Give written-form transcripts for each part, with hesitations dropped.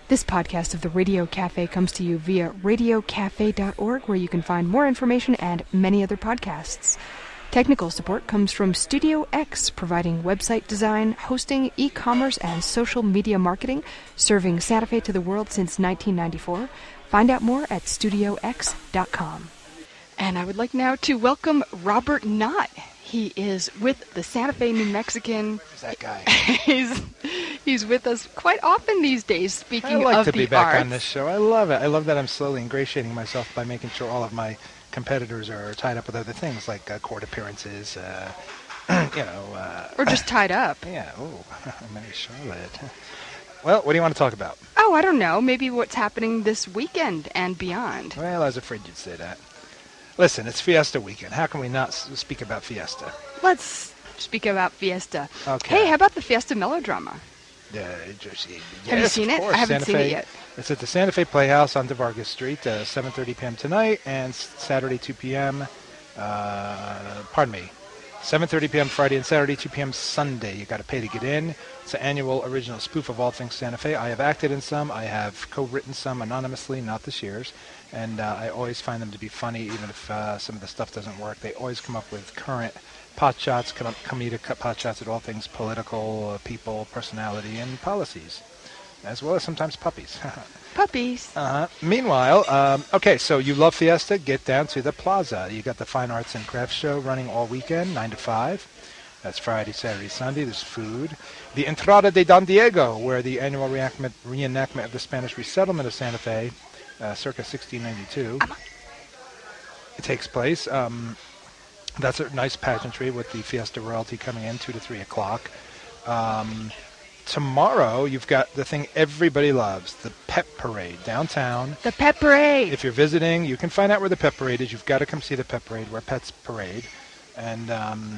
This podcast of the Radio Cafe comes to you via radiocafe.org, where you can find more information and many other podcasts. Technical support comes from Studio X, providing website design, hosting, e-commerce, and social media marketing, serving Santa Fe to the world since 1994. Find out more at studiox.com. And I would like now to welcome Robert Knott. He is with the Santa Fe New Mexican. Who's that guy? He's with us quite often these days, speaking of the arts. I like to be back on this show. I love it. I love that I'm slowly ingratiating myself by making sure all of my competitors are tied up with other things like court appearances, or just tied up. Yeah, Mary Charlotte. Well, what do you want to talk about? Oh, I don't know. Maybe what's happening this weekend and beyond. Well, I was afraid you'd say that. Listen, it's Fiesta weekend. How can we not speak about Fiesta? Let's speak about Fiesta. Okay. Hey, how about the Fiesta melodrama? Yes, Have you seen it? Course. I haven't Santa seen Fe, it yet. It's at the Santa Fe Playhouse on DeVargas Street, 7:30 p.m. tonight, and Saturday 2 p.m. 7:30 p.m. Friday and Saturday, 2 p.m. Sunday. You got to pay to get in. It's an annual original spoof of all things Santa Fe. I have acted in some. I have co-written some anonymously, not this year's. And I always find them to be funny, even if some of the stuff doesn't work. They always come up with current pot shots, comedic pot shots at all things political, people, personality, and policies, as well as sometimes puppies. Puppies. Meanwhile, okay, so you love Fiesta, get down to the Plaza. You got the Fine Arts and Crafts Show running all weekend, 9 to 5. That's Friday, Saturday, Sunday. There's food. The Entrada de Don Diego, where the annual reenactment of the Spanish resettlement of Santa Fe, circa 1692, it takes place. That's a nice pageantry with the Fiesta royalty coming in 2 to 3 o'clock. Tomorrow, you've got the thing everybody loves, the Pet Parade downtown. The Pet Parade. If you're visiting, you can find out where the Pet Parade is. You've got to come see the Pet Parade, where pets parade. And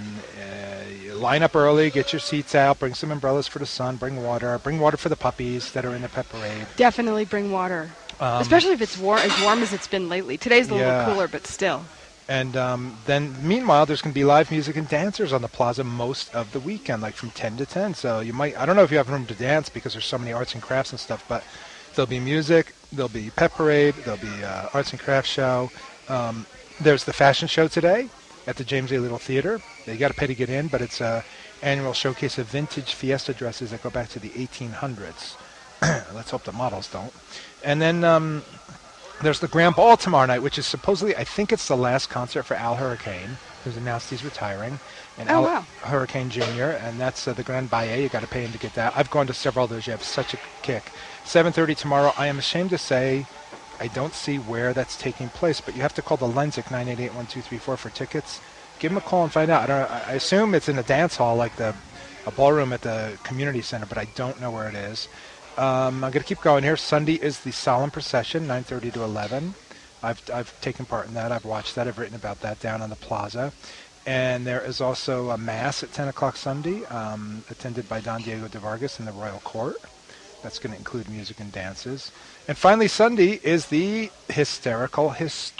you line up early, get your seats out, bring some umbrellas for the sun, bring water for the puppies that are in the Pet Parade. Definitely bring water, especially if it's as warm as it's been lately. Today's a little cooler, but still. And then, meanwhile, there's going to be live music and dancers on the plaza most of the weekend, like from 10 to 10. So you might, I don't know if you have room to dance because there's so many arts and crafts and stuff, but there'll be music, there'll be Pet Parade, there'll be arts and crafts show. There's the fashion show today at the James A. Little Theater. You got to pay to get in, but it's an annual showcase of vintage Fiesta dresses that go back to the 1800s. Let's hope the models don't. And then there's the Grand Ball tomorrow night, which is supposedly, I think it's the last concert for Al Hurricane, who's announced he's retiring. And wow. Hurricane Jr., and that's the Grand Ballet. You got to pay him to get that. I've gone to several of those. You have such a kick. 7:30 tomorrow. I am ashamed to say I don't see where that's taking place, but you have to call the Lensic 988-1234 for tickets. Give them a call and find out. I assume it's in a dance hall like a ballroom at the community center, but I don't know where it is. I'm going to keep going here. Sunday is the Solemn Procession, 9:30 to 11. I've taken part in that. I've watched that. I've written about that down on the plaza. And there is also a Mass at 10 o'clock Sunday, attended by Don Diego de Vargas in the Royal Court. That's going to include music and dances. And finally, Sunday is the Historical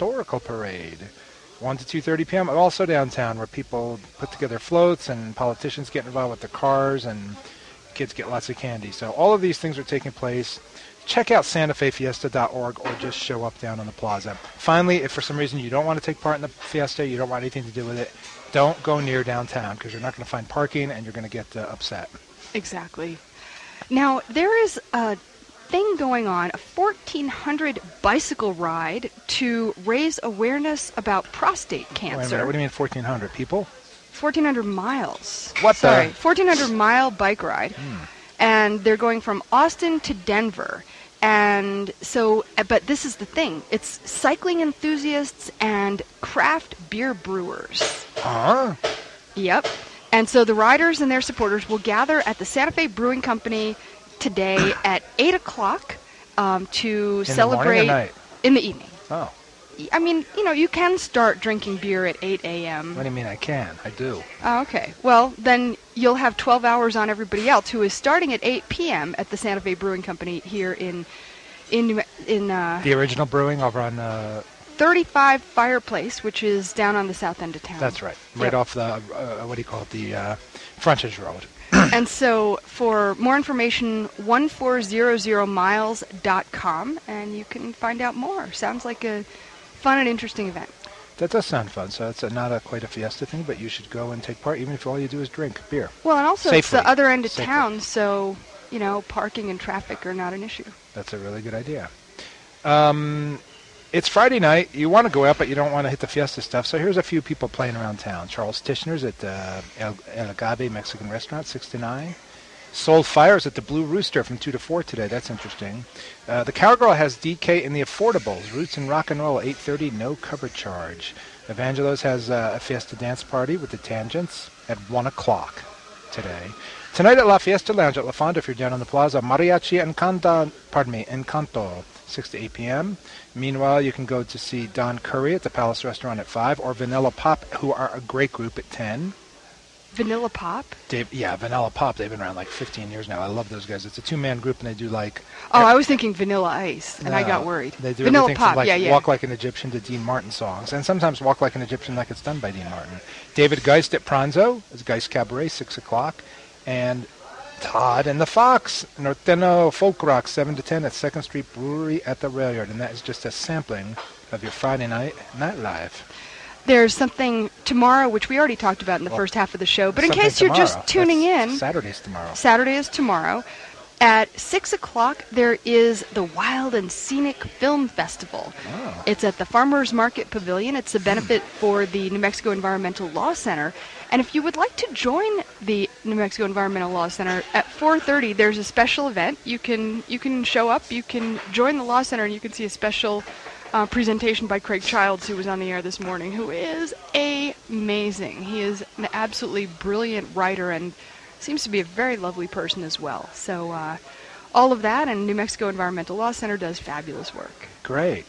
Parade, 1 to 2:30 p.m. Also downtown, where people put together floats and politicians get involved with the cars and kids get lots of candy. So all of these things are taking place. Check out SantaFeFiesta.org or just show up down on the plaza. Finally, if for some reason you don't want to take part in the Fiesta, you don't want anything to do with it, don't go near downtown because you're not going to find parking and you're going to get upset. Exactly. Now, there is a thing going on, a 1,400 bicycle ride to raise awareness about prostate cancer. Wait a minute, what do you mean 1,400 people? 1,400 miles. What Sorry, the? 1,400-mile bike ride. And they're going from Austin to Denver. And so, but this is the thing. It's cycling enthusiasts and craft beer brewers. Huh? Yep. And so the riders and their supporters will gather at the Santa Fe Brewing Company today at 8 o'clock to celebrate. In the morning or night? In the evening. Oh. I mean, you can start drinking beer at 8 a.m. What do you mean I can? I do. Oh, okay. Well, then you'll have 12 hours on everybody else who is starting at 8 p.m. at the Santa Fe Brewing Company here in the original brewing over on 35 Fireplace, which is down on the south end of town. That's right. Right off the, what do you call it, the Frontage Road. And so for more information, 1400miles.com, and you can find out more. Sounds like a fun and interesting event. That does sound fun. So it's not quite a fiesta thing, but you should go and take part, even if all you do is drink beer. Well, and also Safely. it's the other end of Safely. town, so, parking and traffic are not an issue. That's a really good idea. It's Friday night. You want to go out, but you don't want to hit the fiesta stuff. So here's a few people playing around town. Charles Tishner's at El Agave Mexican Restaurant, 6 to 9. Soul Fires at the Blue Rooster from 2 to 4 today. That's interesting. The Cowgirl has DK in the Affordables. Roots and Rock and Roll, 8:30, no cover charge. Evangelos has a Fiesta dance party with the Tangents at 1 o'clock today. Tonight at La Fiesta Lounge at La Fonda, if you're down on the plaza, Mariachi Encanto, 6 to 8 p.m. Meanwhile, you can go to see Don Curry at the Palace Restaurant at 5, or Vanilla Pop, who are a great group, at 10. Vanilla Pop? Vanilla Pop. They've been around like 15 years now. I love those guys. It's a two-man group, and they do like... Oh, I was thinking Vanilla Ice, and I got worried. They do Vanilla everything Pop, from yeah. Walk Like an Egyptian to Dean Martin songs, and sometimes Walk Like an Egyptian like it's done by Dean Martin. David Geist at Pranzo. It's Geist Cabaret, 6 o'clock. And Todd and the Fox, Norteno Folk Rock, 7 to 10 at 2nd Street Brewery at the Rail Yard. And that is just a sampling of your Friday night nightlife. There's something tomorrow, which we already talked about in the first half of the show. But in case you're just tuning in, Saturday's tomorrow. Saturday is tomorrow. At 6 o'clock, there is the Wild and Scenic Film Festival. Oh. It's at the Farmers Market Pavilion. It's a benefit for the New Mexico Environmental Law Center. And if you would like to join the New Mexico Environmental Law Center, at 4:30, there's a special event. You can show up, you can join the Law Center, and you can see a special presentation by Craig Childs, who was on the air this morning, who is amazing. He is an absolutely brilliant writer and seems to be a very lovely person as well. So all of that, and New Mexico Environmental Law Center does fabulous work. Great.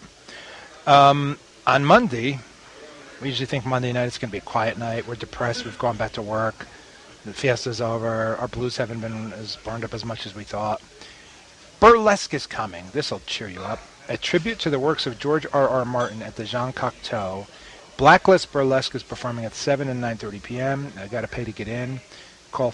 On Monday, we usually think Monday night is going to be a quiet night. We're depressed. We've gone back to work. The fiesta's over. Our blues haven't been as burned up as much as we thought. Burlesque is coming. This will cheer you up. A tribute to the works of George R.R. Martin at the Jean Cocteau. Blacklist Burlesque is performing at 7 and 9:30 p.m. I got to pay to get in. Call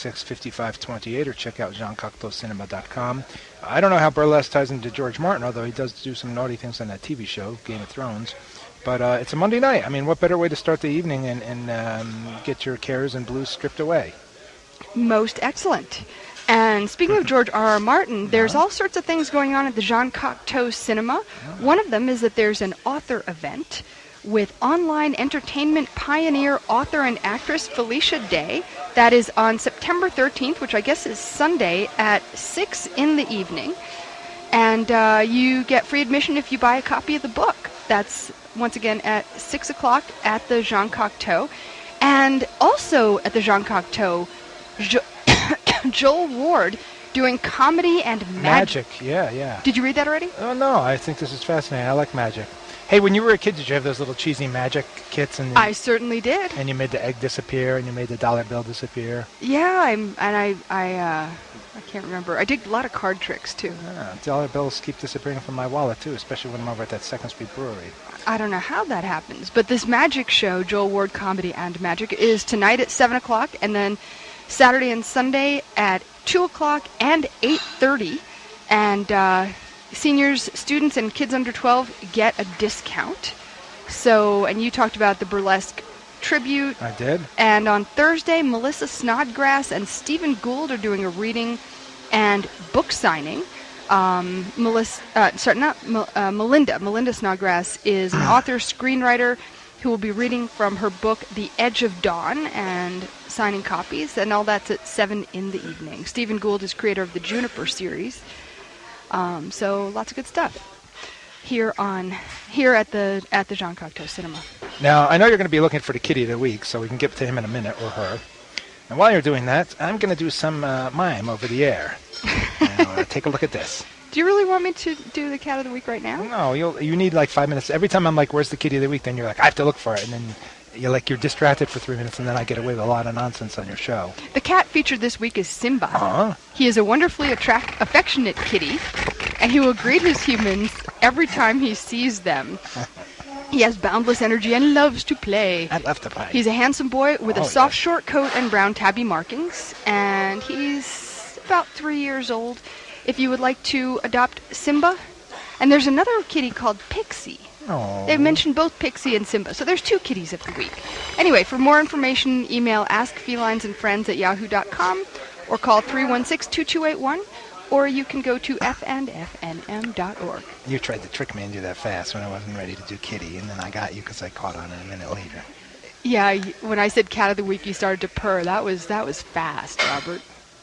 466-5528 or check out JeanCocteauCinema.com. I don't know how burlesque ties into George Martin, although he does do some naughty things on that TV show, Game of Thrones. But it's a Monday night. I mean, what better way to start the evening and get your cares and blues stripped away? Most excellent. And speaking of George R.R. Martin, there's all sorts of things going on at the Jean Cocteau Cinema. One of them is that there's an author event with online entertainment pioneer, author, and actress Felicia Day. That is on September 13th, which I guess is Sunday, at 6 in the evening. And you get free admission if you buy a copy of the book. That's, once again, at 6 o'clock at the Jean Cocteau. And also at the Jean Cocteau, Joel Ward doing comedy and magic. Yeah. Did you read that already? Oh, no, I think this is fascinating. I like magic. Hey, when you were a kid, did you have those little cheesy magic kits? And I certainly did. And you made the egg disappear, and you made the dollar bill disappear. Yeah, I can't remember. I did a lot of card tricks too. Yeah, dollar bills keep disappearing from my wallet too, especially when I'm over at that 2nd Street Brewery. I don't know how that happens, but this magic show, Joel Ward Comedy and Magic, is tonight at 7 o'clock, and then Saturday and Sunday at 2 o'clock and 8:30, and seniors, students, and kids under 12 get a discount. So, and you talked about the burlesque tribute. I did. And on Thursday, Melissa Snodgrass and Stephen Gould are doing a reading and book signing. Melinda Snodgrass is an author, screenwriter, who will be reading from her book, The Edge of Dawn, and signing copies, and all that's at 7 in the evening. Stephen Gould is creator of the Juniper series. So lots of good stuff here at the Jean Cocteau Cinema. Now, I know you're going to be looking for the kitty of the week, so we can get to him in a minute, or her. And while you're doing that, I'm going to do some mime over the air. Now, take a look at this. Do you really want me to do the cat of the week right now? No, you need like 5 minutes. Every time I'm like, where's the kitty of the week? Then you're like, I have to look for it. And then you're distracted for 3 minutes, and then I get away with a lot of nonsense on your show. The cat featured this week is Simba. Uh-huh. He is a wonderfully affectionate kitty, and he will greet his humans every time he sees them. He has boundless energy and loves to play. I love to play. He's a handsome boy with a soft short coat and brown tabby markings, and and he's about 3 years old. If you would like to adopt Simba, and there's another kitty called Pixie. Oh. They've mentioned both Pixie and Simba, so there's 2 kitties of the week. Anyway, for more information, email askfelinesandfriends@yahoo.com or call 316-2281, or you can go to fnfnm.org. You tried to trick me and do that fast when I wasn't ready to do kitty, and then I got you because I caught on it a minute later. Yeah, when I said cat of the week, you started to purr. That was fast, Robert.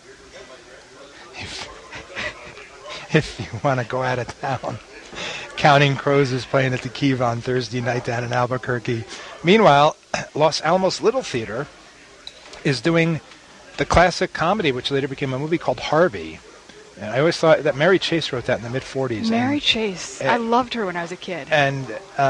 If you want to go out of town, Counting Crows is playing at the Kiva on Thursday night down in Albuquerque. Meanwhile, Los Alamos Little Theater is doing the classic comedy, which later became a movie called Harvey. And I always thought that Mary Chase wrote that in the mid-'40s. Mary Chase. I loved her when I was a kid. And,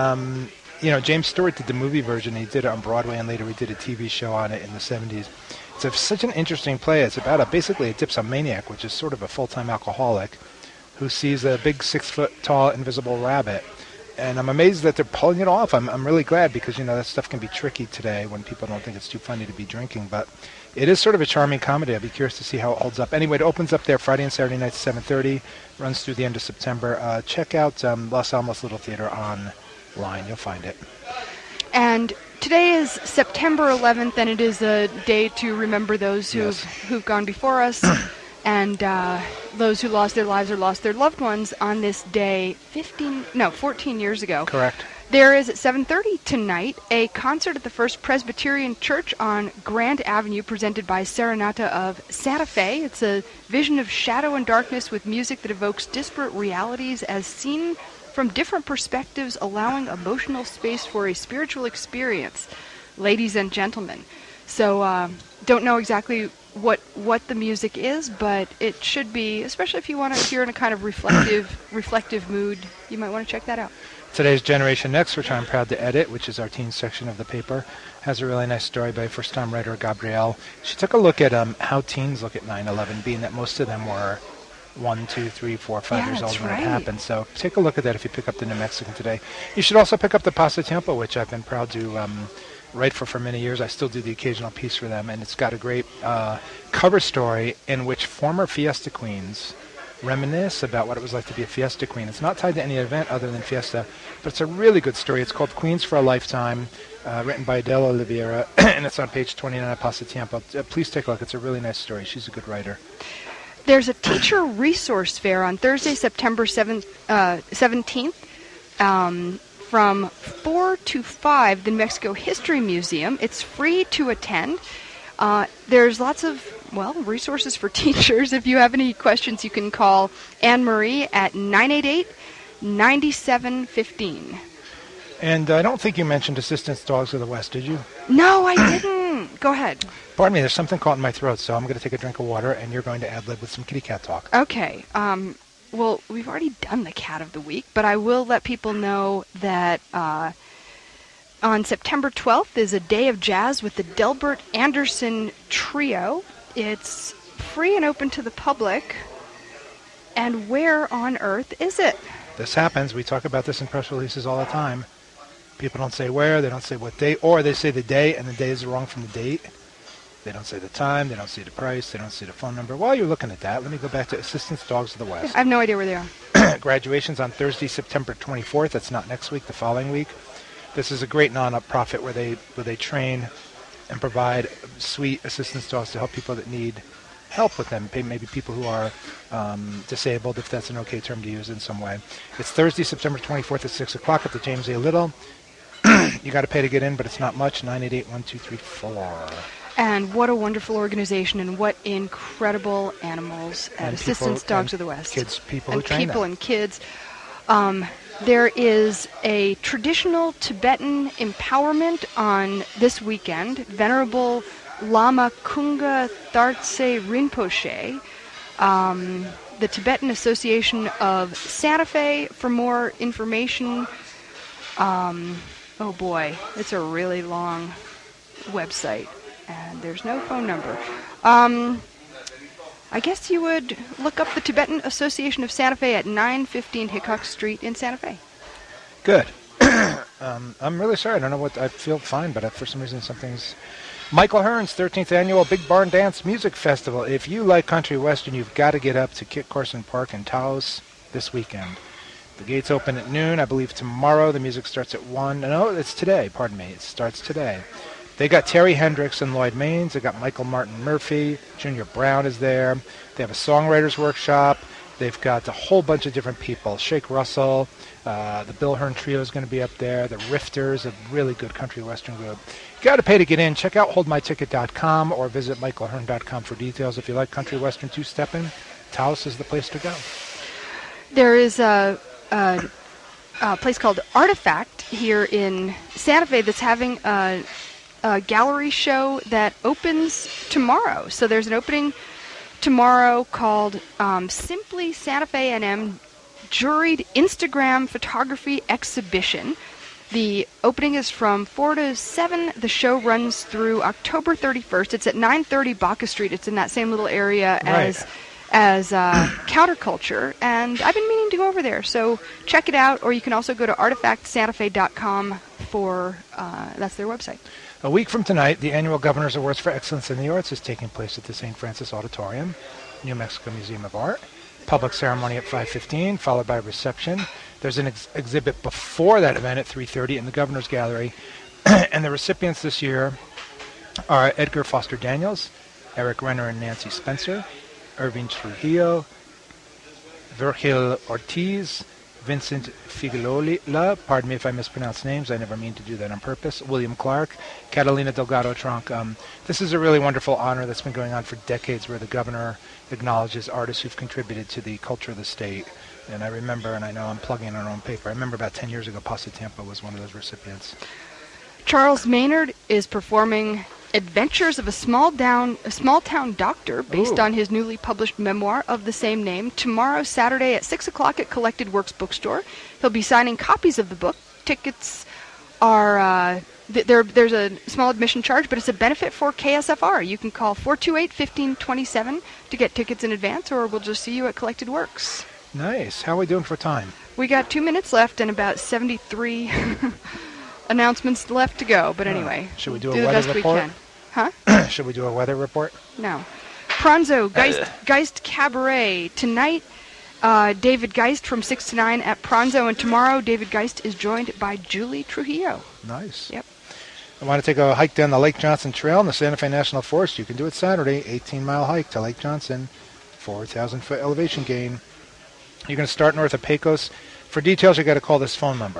James Stewart did the movie version. He did it on Broadway, and later we did a TV show on it in the 70s. It's such an interesting play. It's about basically a dipsomaniac, which is sort of a full-time alcoholic, who sees a big 6-foot-tall invisible rabbit. And I'm amazed that they're pulling it off. I'm really glad because, that stuff can be tricky today when people don't think it's too funny to be drinking. But it is sort of a charming comedy. I'd be curious to see how it holds up. Anyway, it opens up there Friday and Saturday nights, 7:30, runs through the end of September. Check out Los Alamos Little Theater online. You'll find it. And today is September 11th, and it is a day to remember those who've gone before us. And those who lost their lives or lost their loved ones on this day 14 years ago. Correct. There is at 7:30 tonight a concert at the First Presbyterian Church on Grand Avenue presented by Serenata of Santa Fe. It's a vision of shadow and darkness with music that evokes disparate realities as seen from different perspectives, allowing emotional space for a spiritual experience, ladies and gentlemen. So don't know exactly what the music is, but it should be, especially if you want to, if you're in a kind of reflective mood, you might want to check that out. Today's Generation Next, which I'm proud to edit, which is our teen section of the paper, has a really nice story by first-time writer Gabrielle. She took a look at how teens look at 9/11, being that most of them were 1, 2, 3, 4, 5 years old when it happened. So take a look at that if you pick up the New Mexican today. You should also pick up the Pasatiempo, which I've been proud to write for many years. I still do the occasional piece for them, and it's got a great cover story in which former Fiesta queens reminisce about what it was like to be a Fiesta queen. It's not tied to any event other than Fiesta, but it's a really good story. It's called Queens for a Lifetime, written by Adela Oliveira, and it's on page 29 of Pasatiempo. Please take a look. It's a really nice story. She's a good writer. There's a teacher resource fair on Thursday, September 17th. From 4 to 5, the New Mexico History Museum. It's free to attend. There's lots of, resources for teachers. If you have any questions, you can call Anne-Marie at 988-9715. And I don't think you mentioned Assistance Dogs of the West, did you? No, I didn't. Go ahead. Pardon me, there's something caught in my throat, so I'm going to take a drink of water, and you're going to ad-lib with some kitty cat talk. Okay. Well, we've already done the Cat of the Week, but I will let people know that on September 12th is a day of jazz with the Delbert Anderson Trio. It's free and open to the public. And where on earth is it? This happens. We talk about this in press releases all the time. People don't say where, they don't say what date, or they say the day, and the day is wrong from the date. They don't say the time, they don't say the price, they don't say the phone number. While you're looking at that, let me go back to Assistance Dogs of the West. I have no idea where they are. Graduation's on Thursday, September 24th. That's not next week, the following week. This is a great non-profit where they train and provide sweet assistance dogs to help people that need help with them, maybe people who are disabled, if that's an okay term to use in some way. It's Thursday, September 24th at 6 o'clock at the James A. Little. You got to pay to get in, but it's not much, 988-1234. And what a wonderful organization, and what incredible animals at Assistance Dogs of the West. People who train them. People and kids. There is a traditional Tibetan empowerment on this weekend. Venerable Lama Kunga Thartse Rinpoche, the Tibetan Association of Santa Fe. For more information, oh boy, it's a really long website. And there's no phone number. I guess you would look up the Tibetan Association of Santa Fe at 915 Hickok Street in Santa Fe. Good. I'm really sorry. I don't know what. I feel fine, but for some reason something's Michael Hearn's 13th Annual Big Barn Dance Music Festival. If you like country western, you've got to get up to Kit Carson Park in Taos this weekend. The gates open at noon. I believe tomorrow the music starts at 1. No, it's today. Pardon me. It starts today. They got Terry Hendricks and Lloyd Maines. They got Michael Martin Murphy. Junior Brown is there. They have a songwriters workshop. They've got a whole bunch of different people. Shake Russell, the Bill Hearn Trio is going to be up there. The Rifters, a really good country western group. You got to pay to get in. Check out holdmyticket.com or visit michaelhearn.com for details. If you like country western two-stepping, Taos is the place to go. There is a place called Artifact here in Santa Fe that's having a gallery show that opens tomorrow. So there's an opening tomorrow called Simply Santa Fe NM Juried Instagram Photography Exhibition. The opening is from 4 to 7. The show runs through October 31st. It's at 930 Baca Street. It's in that same little area as Counterculture, and I've been meaning to go over there, so check it out, or you can also go to artifactsantafe.com for, that's their website. A week from tonight, the annual Governor's Awards for Excellence in the Arts is taking place at the St. Francis Auditorium, New Mexico Museum of Art. Public ceremony at 5:15, followed by a reception. There's an exhibit before that event at 3:30 in the Governor's Gallery, and the recipients this year are Edgar Foster Daniels, Eric Renner and Nancy Spencer, Irving Trujillo, Virgil Ortiz, Vincent Figueroa, pardon me if I mispronounce names, I never mean to do that on purpose, William Clark, Catalina Delgado Tronc. This is a really wonderful honor that's been going on for decades, where the governor acknowledges artists who've contributed to the culture of the state. And I remember, and I know I'm plugging our own paper, I remember about 10 years ago, Pasatiempo was one of those recipients. Charles Maynard is performing Adventures of a Small Town Doctor, based on his newly published memoir of the same name, tomorrow, Saturday at 6 o'clock at Collected Works Bookstore. He'll be signing copies of the book. Tickets are, there's a small admission charge, but it's a benefit for KSFR. You can call 428-1527 to get tickets in advance, or we'll just see you at Collected Works. Nice. How are we doing for time? We got 2 minutes left and about 73 announcements left to go, but anyway, should we do the a weather best report? we can. Huh? Should we do a weather report? No. Pronzo, Geist Cabaret. Tonight, David Geist from 6 to 9 at Pronzo, and tomorrow David Geist is joined by Julie Trujillo. Nice. Yep. I want to take a hike down the Lake Johnson Trail in the Santa Fe National Forest. You can do it Saturday, 18-mile hike to Lake Johnson, 4,000-foot elevation gain. You're going to start north of Pecos. For details, you got to call this phone number,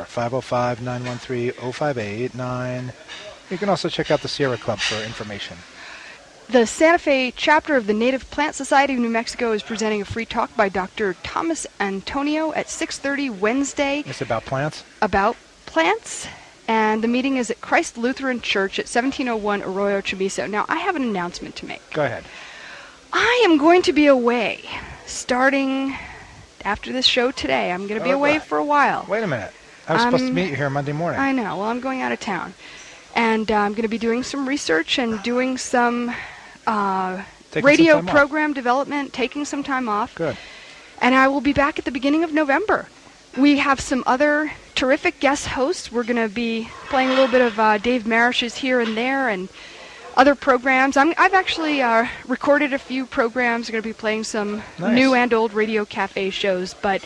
505-913-0589. You can also check out the Sierra Club for information. The Santa Fe chapter of the Native Plant Society of New Mexico is presenting a free talk by Dr. Thomas Antonio at 6:30 Wednesday. It's about plants? About plants. And the meeting is at Christ Lutheran Church at 1701 Arroyo Chamizo. Now, I have an announcement to make. Go ahead. I am going to be away starting after this show today. I'm going to be away for a while. Wait a minute. I was supposed to meet you here Monday morning. I know. Well, I'm going out of town. And I'm going to be doing some research and doing some radio program development, taking some time off. Good. And I will be back at the beginning of November. We have some other terrific guest hosts. We're going to be playing a little bit of Dave Marish's Here and There and other programs. I've actually recorded a few programs. I'm going to be playing some new and old Radio Cafe shows. But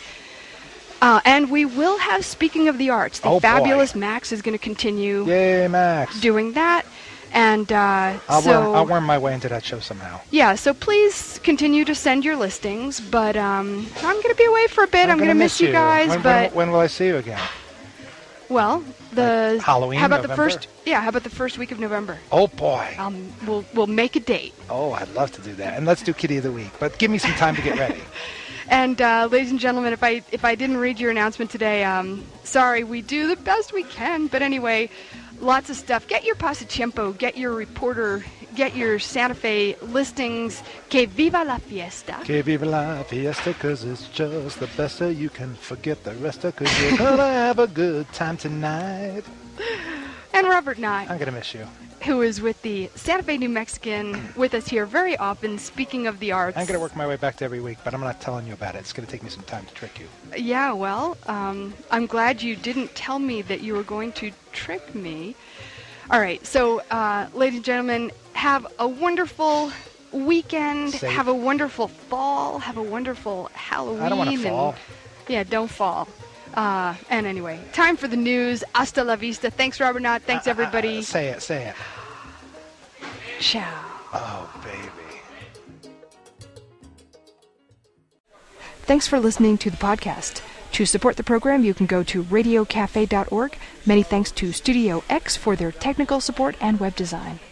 and we will have Speaking of the Arts. The fabulous Max is going to continue doing that. And I'll worm my way into that show somehow. Yeah, so please continue to send your listings. But I'm going to be away for a bit. I'm going to miss you guys. When will I see you again? Well, the Halloween. How about November? How about the first week of November? Oh boy. We'll make a date. Oh, I'd love to do that. And let's do Kitty of the Week. But give me some time to get ready. And ladies and gentlemen, if I didn't read your announcement today, sorry. We do the best we can. But anyway, lots of stuff. Get your Pasatiempo. Get your reporter. Get your Santa Fe listings. Que viva la fiesta. Que viva la fiesta, because it's just the best. You can forget the rest, because you're going to have a good time tonight. And Robert Nye. I'm going to miss you. Who is with the Santa Fe New Mexican with us here very often, speaking of the arts. I'm going to work my way back to every week, but I'm not telling you about it. It's going to take me some time to trick you. Yeah, well, I'm glad you didn't tell me that you were going to trick me. All right. So, ladies and gentlemen, have a wonderful weekend. Safe. Have a wonderful fall. Have a wonderful Halloween. I don't want to fall. Yeah, don't fall. And anyway, time for the news. Hasta la vista. Thanks, Robert Knott. Thanks, everybody. Say it. Ciao. Oh, baby. Thanks for listening to the podcast. To support the program, you can go to radiocafe.org. Many thanks to Studio X for their technical support and web design.